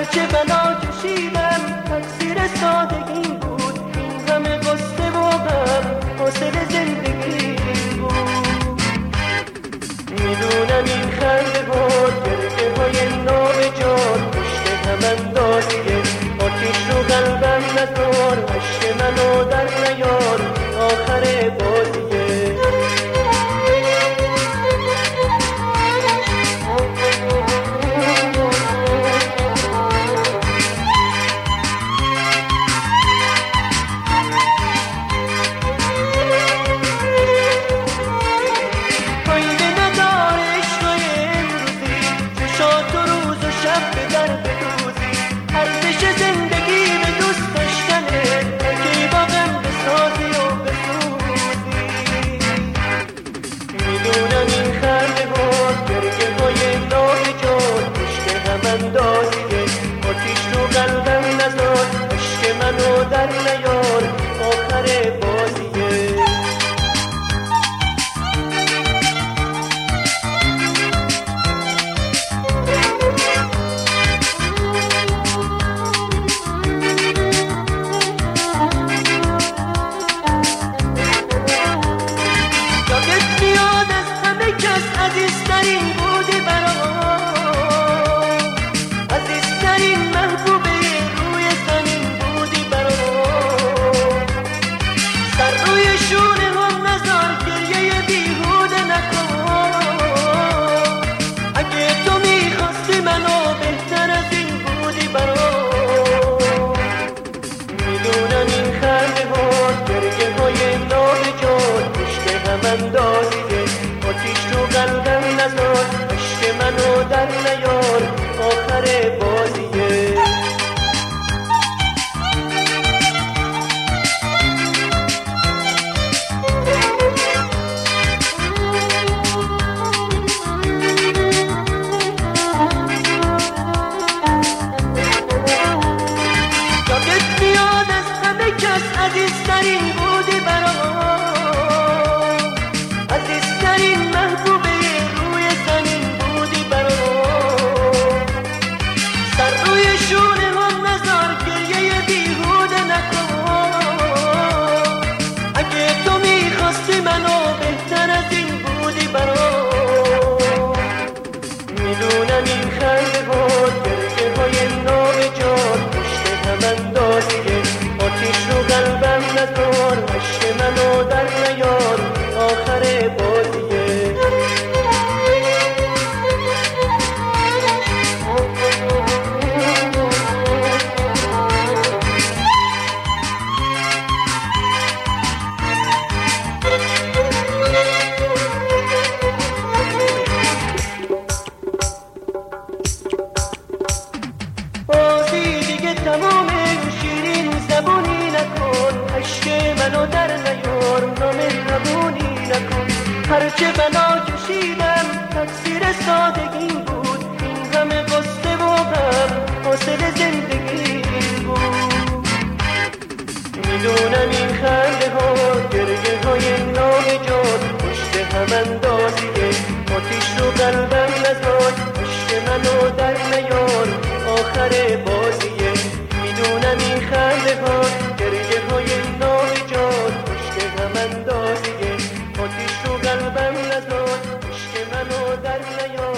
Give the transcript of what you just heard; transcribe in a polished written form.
هرچه بلا کشیدم تقصیر سادگی بود، این همه قصه و غم حاصل زندگی بود. میدونم این خنده بود گرگه های نابجان، پشت هم اندازیه آتیش رو قلبم نزار، عشق منو در نیار آخر بازیه. آتیش رو قلبم نزار، عشق منو در نیار آخر بازیه. یادت میاد از همه کس عزیزترین بودی برام، عزیزترین محبوبه روی زمین بودی برام. سر روی شونه هم نزار گریه بیهوده نکن، اگه تو میخواستی منو بهتر از این بودی برام. میدونم این خنده ها گریه های نابجان، پشت هم اندازیه آتیش رو قلبم نزار، عشق منو در نیار آخر بازیه. یادت میاد از همه کس عزیزترین بودی برام، عزیزترین محبوبه روی زمین بودی برام. سر روی شونه هم نزار گریه بیهوده نکن، اگه تو میخواستی منو بهتر از این بودی برام. میدونم این خنده بود گریه های نابجان، پشت هم اندازیه آتیش رو قلبم نزار، عشق منو در نیار آخر بازیه. بازی دیگه تمامه، شیرین زبونی نکن، عشق منو در نیار نامهربونی نکن. هرچه بلا کشیدم تقصیر سادگی بود، این همه قصه و غم حاصل زندگی بود. میدونم این خنده ها گریه های نابجان، پشت هم اندازیه آتیش رو قلبم نزار، عشق منو در نیار آخر بازیه. میدونم این خنده ها گریه های نابجان، پشت هم اندازیه آتیش رو قلبم نزار، عشق منو در نیار